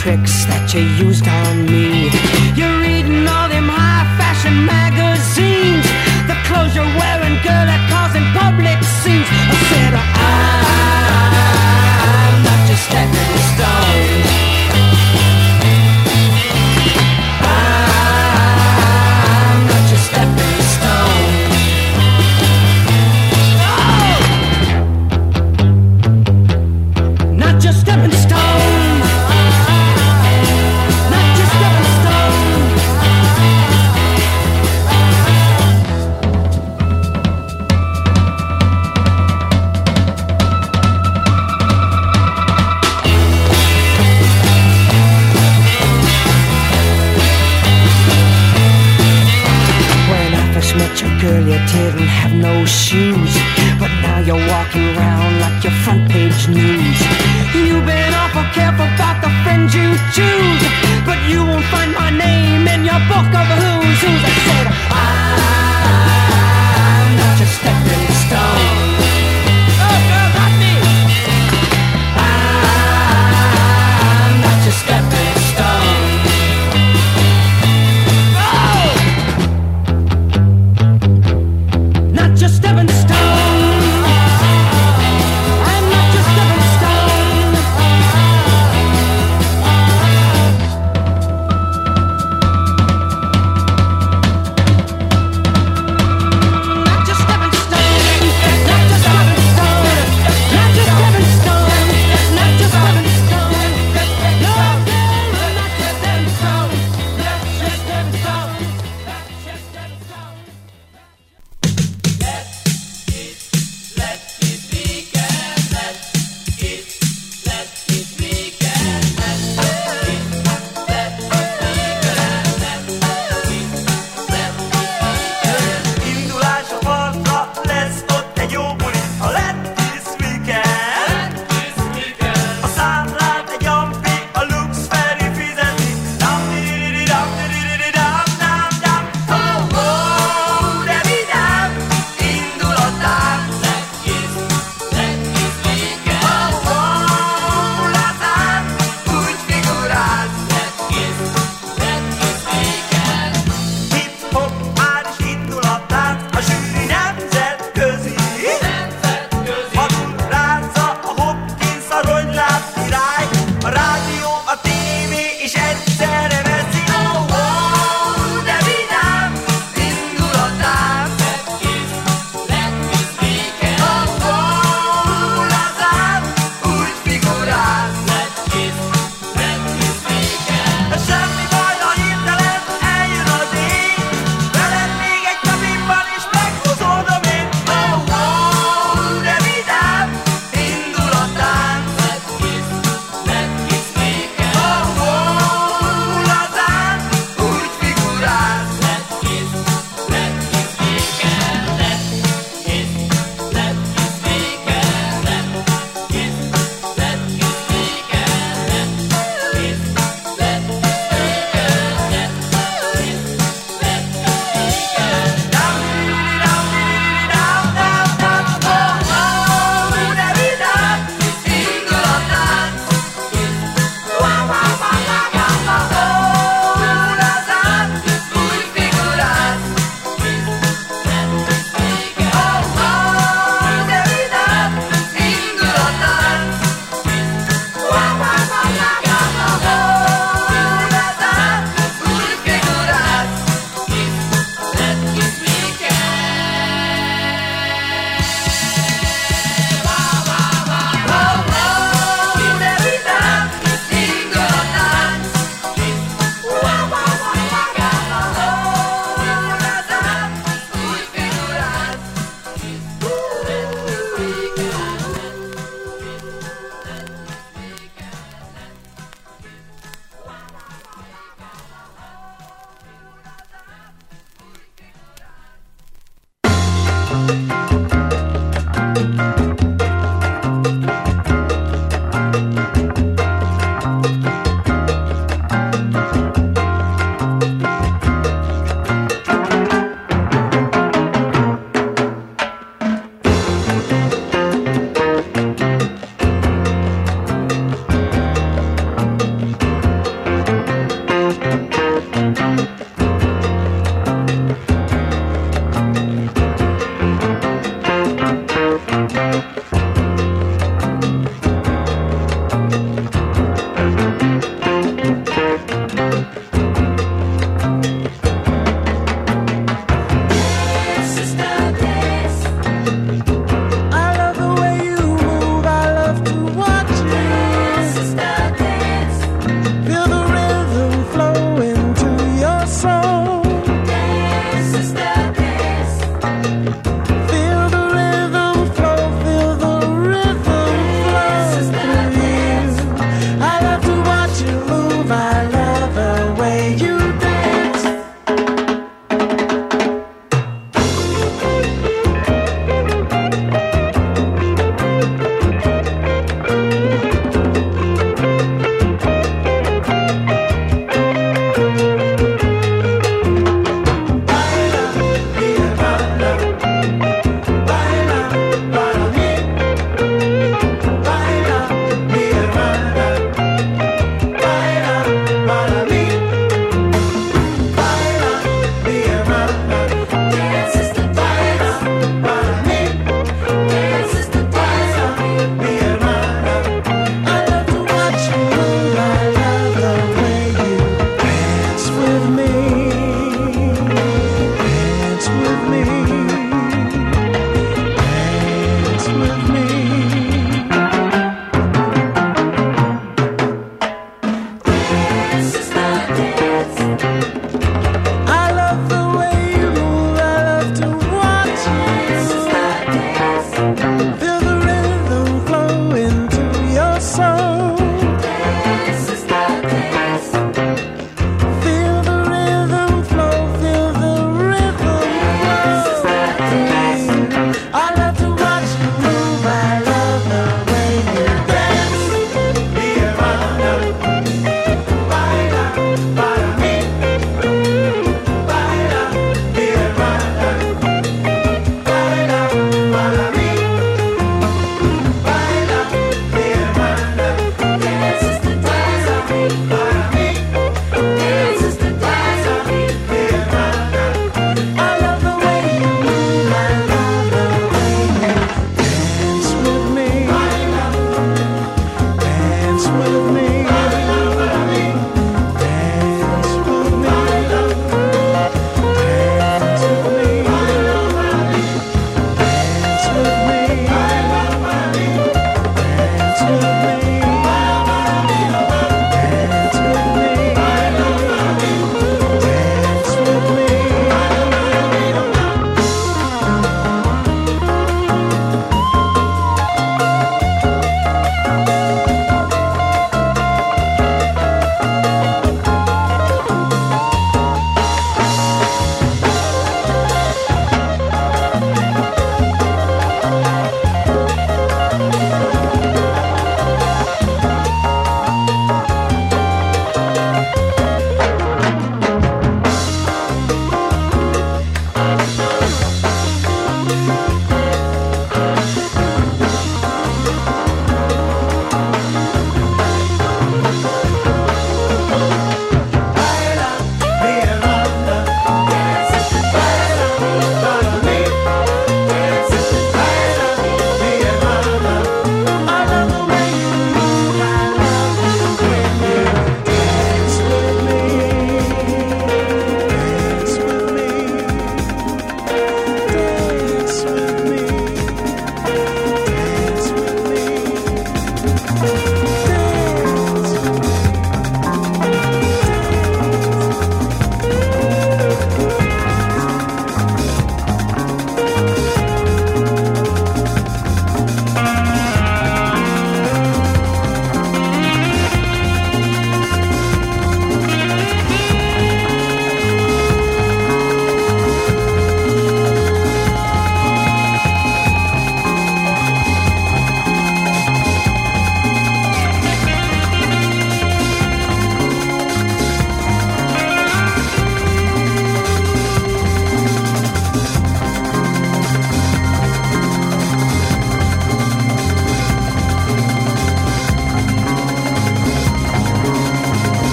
tricks that you used on me. You're reading all them high fashion magazines. The clothes you're wearing, girl, are causing public scenes. I said, I'm not just stepping stone. I'm not just stepping stone. Oh! Not just stepping stone. Not just stepping stone. Met your girl, you didn't have no shoes, but now you're walking around like your front page news. You've been awful careful about the friends you choose, but you won't find my name in your book of who's who's. I said, I'm not your stepping stone. Oh, girl, not me. I'm not your stepping stone. Not just stepping stone. I'm not just stepping stone.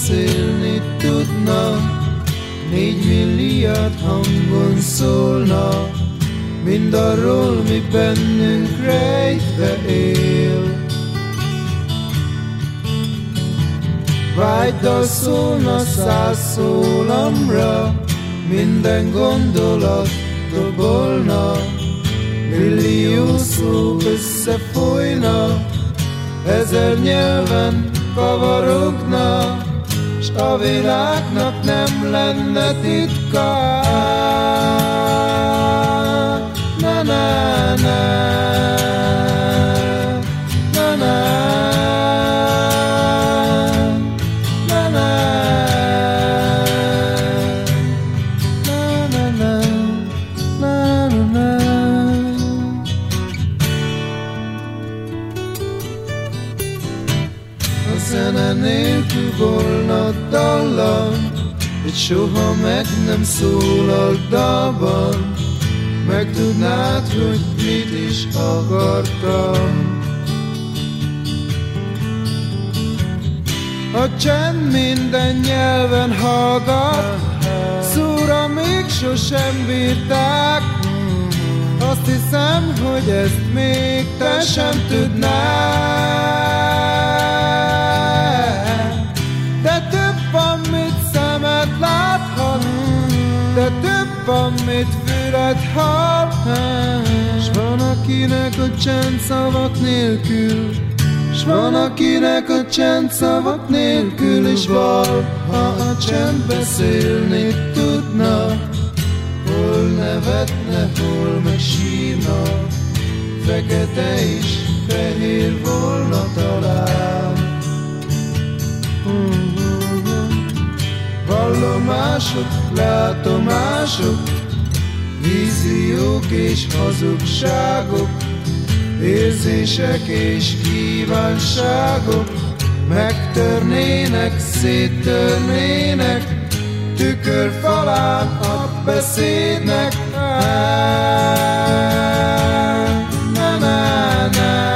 beszélni tudna, 4 milliárd hangon szólna, mindarról, mi bennünk rejtve él. Vágydal szólna 100 szólamra, minden gondolat dobolna, millió szó összefolyna, 1000 nyelven kavarogna, s a világnak nem lenne titka. Na na na, na na, na na, na na, na na, na. A zene nélkül volna dallam, egy soha meg nem szólalt dalban, megtudnád, hogy mit is akartam. A csend minden nyelven hallgat, szóra még sosem bírták. Azt hiszem, hogy ezt még te sem tudnád. De több van, mit szemed láthat, de több van, mit füled hall. S van, akinek a csend szavak nélkül, s van, akinek a csend szavak nélkül is val. Ha a csend beszélni tudna, hol nevetne, hol meg sírna, fekete és fehér volna talán. Vallomások, látomások, víziók és hazugságok, érzések és kívánságok megtörnének, széttörnének, tükörfalán a beszédnek. Na, na, na.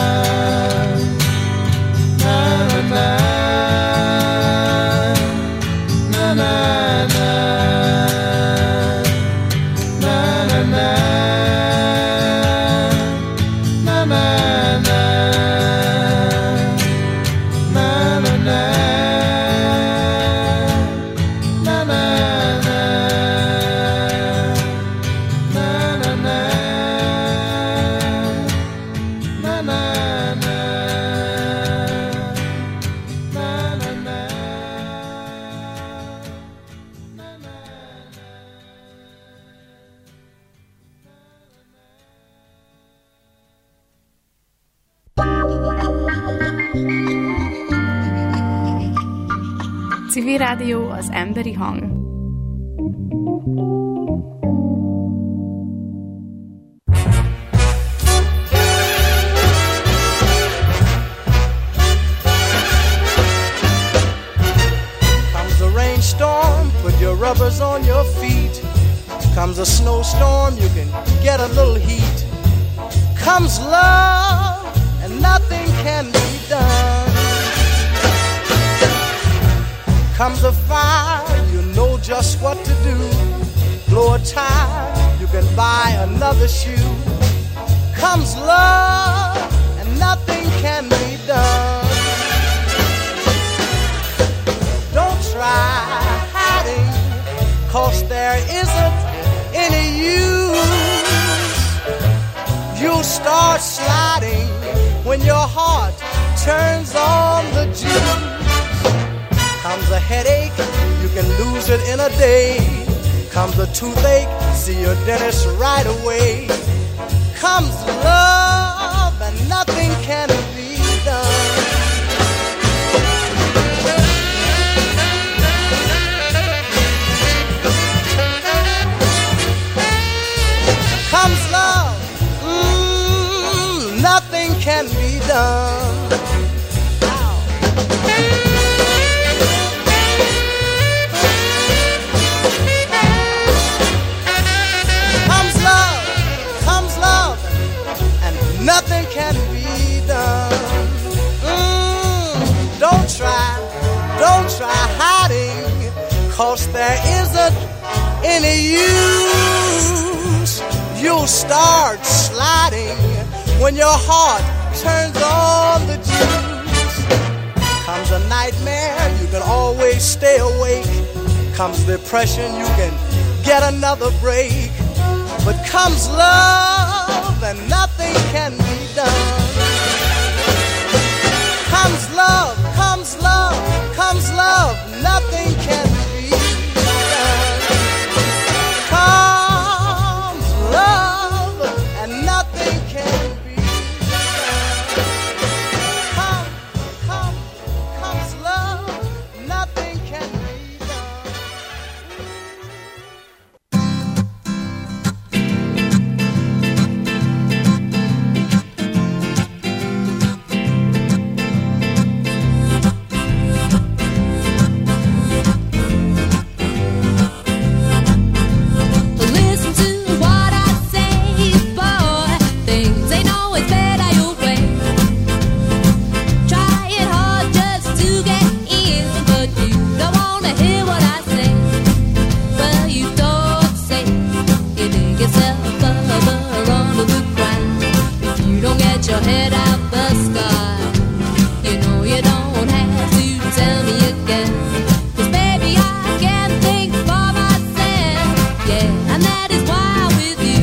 Civil Rádió, az emberi hang. Comes a rainstorm, put your rubbers on your feet. Comes a snowstorm, you can get a little heat. Comes love, and nothing can be done. Comes a fire, you know just what to do. Blow a tire, you can buy another shoe. Comes love, and nothing can be done. Don't try hiding, 'cause there isn't any use. You'll start sliding when your heart turns on the juice. Comes a headache, you can lose it in a day. Comes a toothache, see your dentist right away. Comes love, and nothing can be done. Comes love, nothing can be done. Nothing can be done. 'cause there isn't any use. You'll start sliding when your heart turns on the juice. Comes a nightmare, you can always stay awake. Comes depression, you can get another break. But comes love and nothing can be done. Comes love, comes love, comes love, nothing can be done. Comes love and nothing can be done. Comes love, nothing can be done. Your head out the sky. You know you don't have to tell me again. 'Cause baby I can't think for myself. Yeah, and that is why I'm with you.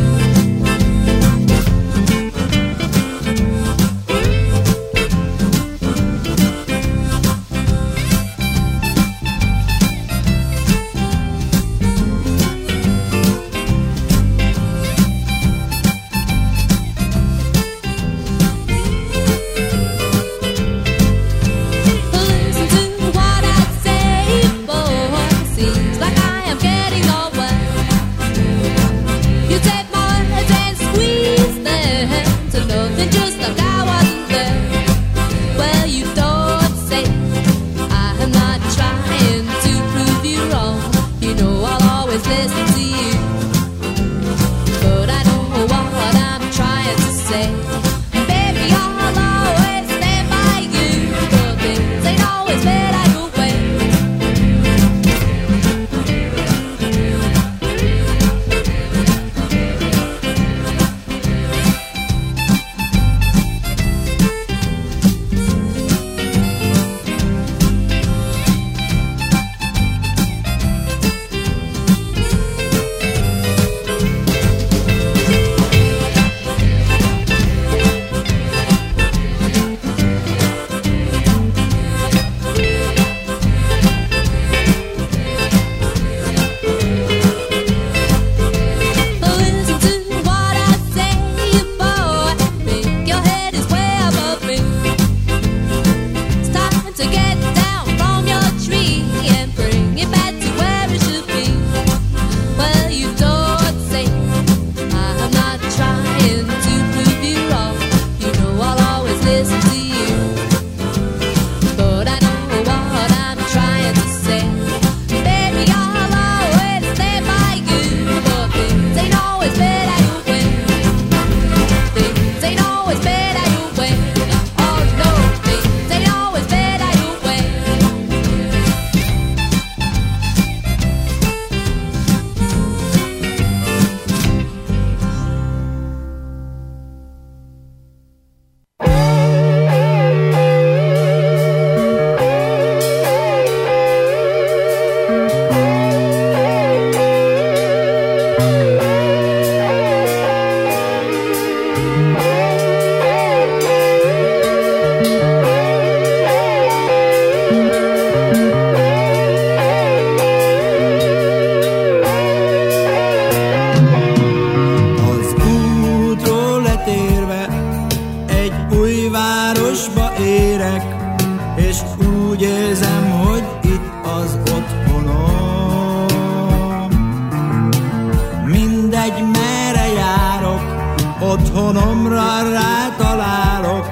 Otthonomra rátalálok,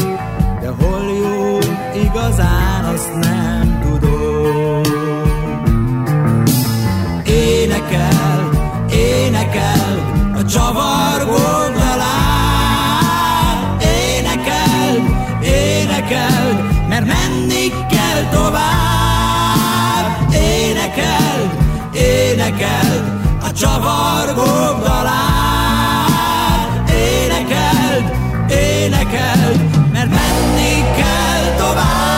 de hol jó igazán, azt nem tudom. Énekel, énekel a csavargó dalát. Énekel, énekel, mert menni kell tovább. Énekel, énekeld a csavargók dalát. Énekeld, énekeld, mert menni kell tovább.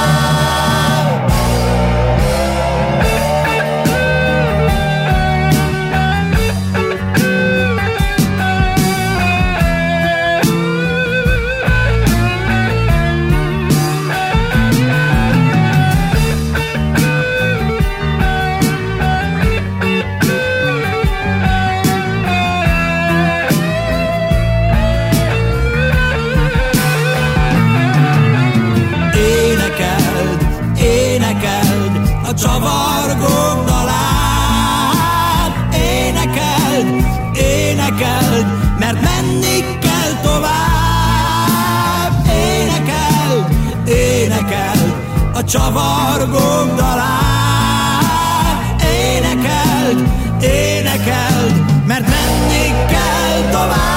A csavargók dalát. Énekeld, énekeld, mert menni kell tovább. Énekeld, énekeld, a csavargók dalát. Énekeld, énekeld, mert menni kell tovább.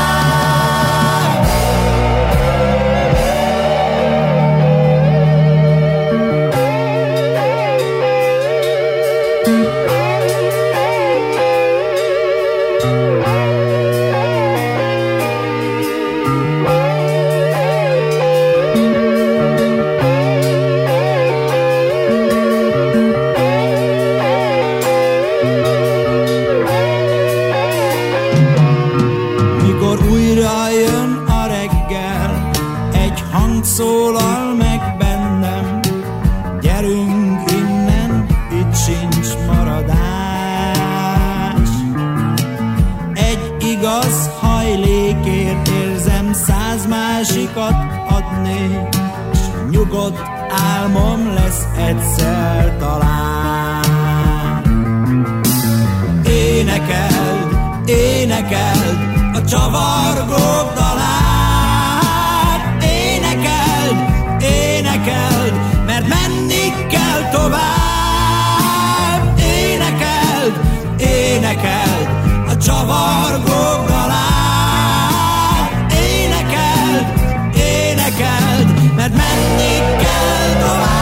Szólal meg bennem, gyerünk innen, itt sincs maradás. Egy igaz hajlékért érzem 100 másikat adni, s nyugodt álmom lesz egyszer talán. Énekeld, énekeld, a csavargók dalát. Énekeld, mert menni kell tovább. Énekeld, énekeld, a csavargók dalát. Énekeld, énekeld, mert menni kell tovább.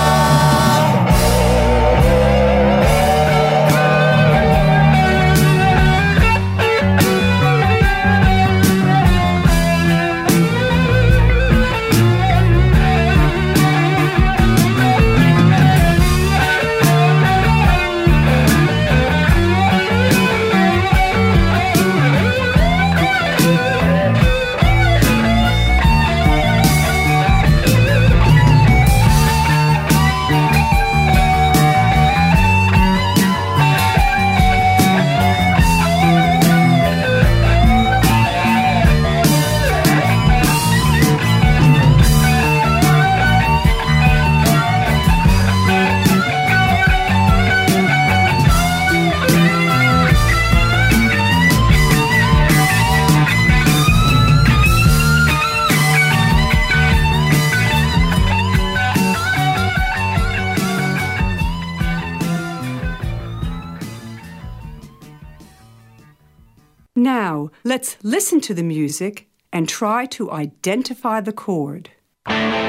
Now, let's listen to the music and try to identify the chord.